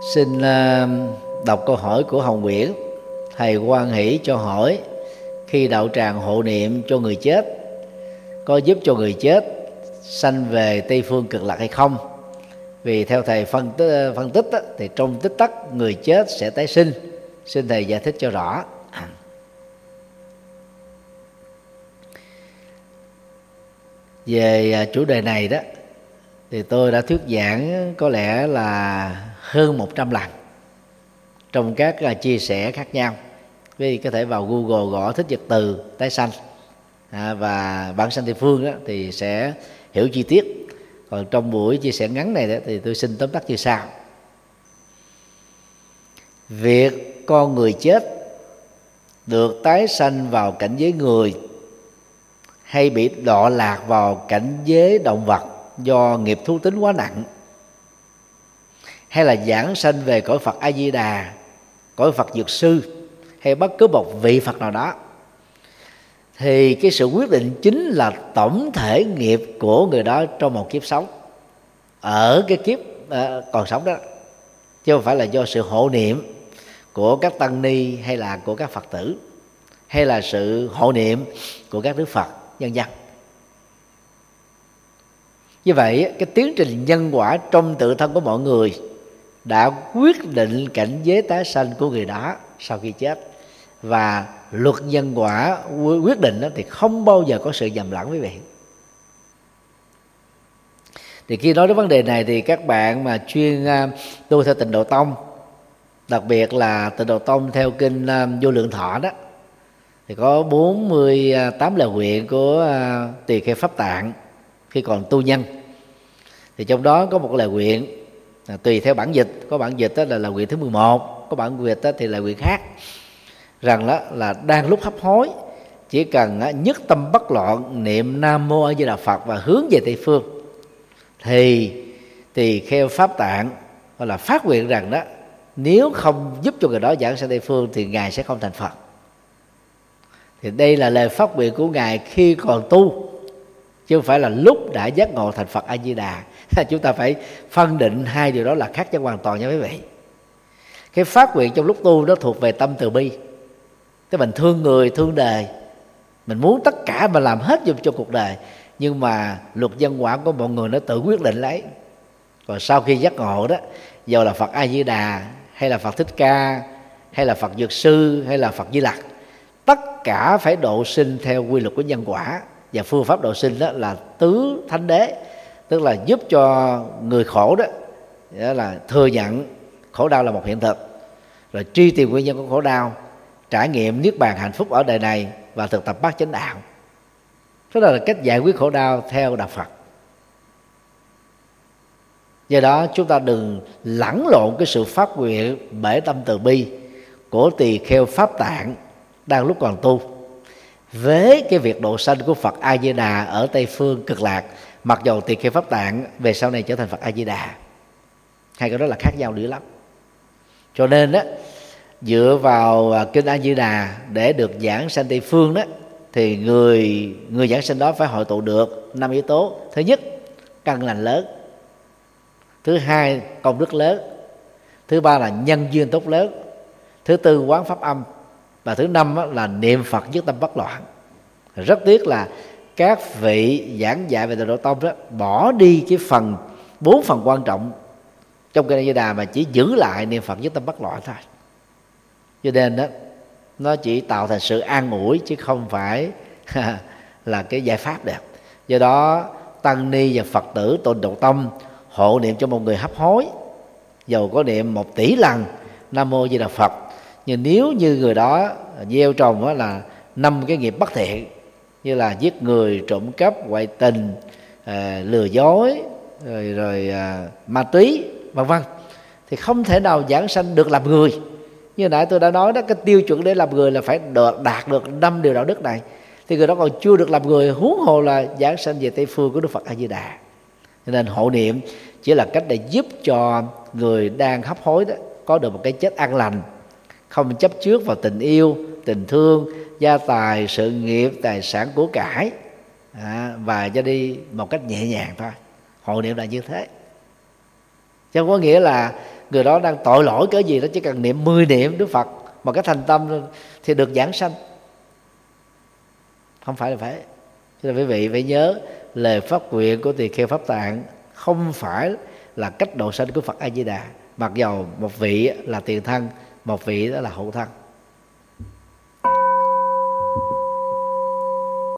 Xin đọc câu hỏi của Hồng Nguyễn. Thầy hoan hỷ cho hỏi, khi đạo tràng hộ niệm cho người chết có giúp cho người chết sanh về Tây Phương Cực Lạc hay không? Vì theo thầy phân tích thì trong tích tắc người chết sẽ tái sinh. Xin thầy giải thích cho rõ. Về chủ đề này đó thì tôi đã thuyết giảng có lẽ là hơn 100 lần trong các chia sẻ khác nhau. Vì có thể vào Google gõ thích Nhật Từ tái sanh và bản sanh Tây Phương đó, thì sẽ hiểu chi tiết. Còn trong buổi chia sẻ ngắn này đó, thì tôi xin tóm tắt như sau. Việc con người chết được tái sanh vào cảnh giới người hay bị đọa lạc vào cảnh giới động vật do nghiệp thú tính quá nặng, hay là giảng sanh về cõi Phật A Di Đà, cõi Phật Dược Sư hay bất cứ một vị Phật nào đó, thì cái sự quyết định chính là tổng thể nghiệp của người đó trong một kiếp sống, ở cái kiếp còn sống đó, chứ không phải là do sự hộ niệm của các tăng ni hay là của các Phật tử, hay là sự hộ niệm của các Đức Phật vân vân. Như vậy cái tiến trình nhân quả trong tự thân của mọi người đã quyết định cảnh giới tái sanh của người đó sau khi chết. Và luật nhân quả quyết định đó thì không bao giờ có sự nhầm lẫn, quý vị. Thì khi nói đến vấn đề này thì các bạn mà chuyên tu theo Tịnh Độ Tông, đặc biệt là Tịnh Độ Tông theo kinh Vô Lượng Thọ đó, thì có 48 lời nguyện của Tỳ Kheo Pháp Tạng khi còn tu nhân. Thì trong đó có một lời nguyện tùy theo bản dịch, có bản dịch đó là lời nguyện thứ 11, có bản dịch đó thì là nguyện khác, rằng đó là đang lúc hấp hối chỉ cần nhất tâm bất loạn niệm Nam Mô A Di Đà Phật và hướng về Tây Phương, thì Tỳ Kheo Pháp Tạng gọi là phát nguyện rằng đó, nếu không giúp cho người đó giảng sang Tây Phương thì ngài sẽ không thành Phật. Thì đây là lời phát nguyện của ngài khi còn tu, chứ không phải là lúc đã giác ngộ thành Phật A Di Đà. Chúng ta phải phân định hai điều đó là khác nhau hoàn toàn nha quý vị. Cái phát nguyện trong lúc tu nó thuộc về tâm từ bi, tức mình thương người thương đời, mình muốn tất cả mà làm hết cho cuộc đời, nhưng mà luật nhân quả của mọi người nó tự quyết định lấy. Còn sau khi giác ngộ đó, dù là Phật A Di Đà hay là Phật Thích Ca hay là Phật Dược Sư hay là Phật Di Lặc, tất cả phải độ sinh theo quy luật của nhân quả. Và phương pháp độ sinh đó là tứ thánh đế, tức là giúp cho người khổ đó là thừa nhận khổ đau là một hiện thực, rồi truy tìm nguyên nhân của khổ đau, trải nghiệm niết bàn hạnh phúc ở đời này và thực tập bát chánh đạo. Đó là cách giải quyết khổ đau theo đạo Phật. Do đó chúng ta đừng lẫn lộn cái sự phát nguyện bể tâm từ bi của Tỳ Kheo Pháp Tạng đang lúc còn tu với cái việc độ sanh của Phật A Di Đà ở Tây Phương Cực Lạc, mặc dầu Tỳ Kheo Pháp Tạng về sau này trở thành Phật A Di Đà. Hai cái đó là khác nhau dữ lắm. Cho nên đó, dựa vào kinh A Di Đà để được giảng sanh Tây Phương đó, thì người giảng sanh đó phải hội tụ được 5 yếu tố. Thứ nhất, căn lành lớn. Thứ hai, công đức lớn. Thứ ba là nhân duyên tốt lớn. Thứ tư, quán pháp âm. Và thứ năm là niệm Phật nhất tâm bất loạn. Rất tiếc là các vị giảng dạy về Tịnh Độ Tông đó bỏ đi cái 4 phần quan trọng trong kinh A Di Đà mà chỉ giữ lại niệm Phật nhất tâm bất loạn thôi. Cho nên đó, nó chỉ tạo thành sự an ủi chứ không phải là cái giải pháp đẹp. Do đó tăng ni và Phật tử Tịnh Độ Tông hộ niệm cho một người hấp hối, dầu có niệm 1 tỷ lần Nam Mô A Di Đà Phật, nhưng nếu như người đó gieo trồng đó là 5 cái nghiệp bất thiện, như là giết người, trộm cắp, ngoại tình, lừa dối, rồi ma túy, vân vân, thì không thể nào giảng sanh được làm người. Như nãy tôi đã nói đó, cái tiêu chuẩn để làm người là phải đạt được 5 điều đạo đức này, thì người đó còn chưa được làm người, huống hồ là giảng sanh về Tây Phương của Đức Phật A Di Đà. Cho nên hộ niệm chỉ là cách để giúp cho người đang hấp hối đó có được một cái chết an lành, không chấp trước vào tình yêu, tình thương, gia tài, sự nghiệp, tài sản của cải, và cho đi một cách nhẹ nhàng thôi. Hộ niệm là như thế, chứ không có nghĩa là người đó đang tội lỗi cái gì đó, chỉ cần niệm 10 niệm Đức Phật một cái thành tâm thì được giảng sanh. Không phải là phải. Cho nên quý vị phải nhớ lời phát nguyện của Tỳ Kheo Pháp Tạng không phải là cách độ sanh của Phật A Di Đà, mặc dầu một vị là tiền thân, một vị đó là hậu thân.